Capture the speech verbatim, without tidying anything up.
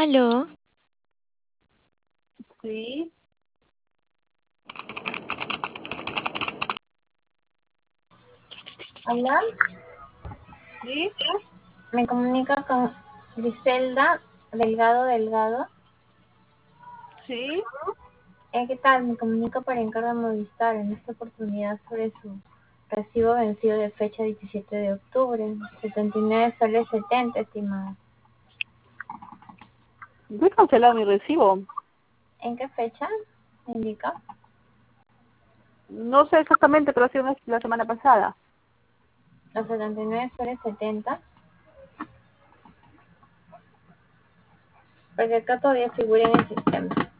Aló, Sí, Hola, sí, me comunica con Griselda Delgado Delgado. sí. Eh, ¿qué tal? Me comunico para encargo de Movistar en esta oportunidad sobre su recibo vencido de fecha diecisiete de octubre, setenta y nueve soles setenta, estimada. Yo he cancelado mi recibo. ¿En qué fecha? ¿Me indica? No sé exactamente, pero ha sido la semana pasada. Los setenta y nueve soles setenta, porque acá todavía figura en el sistema.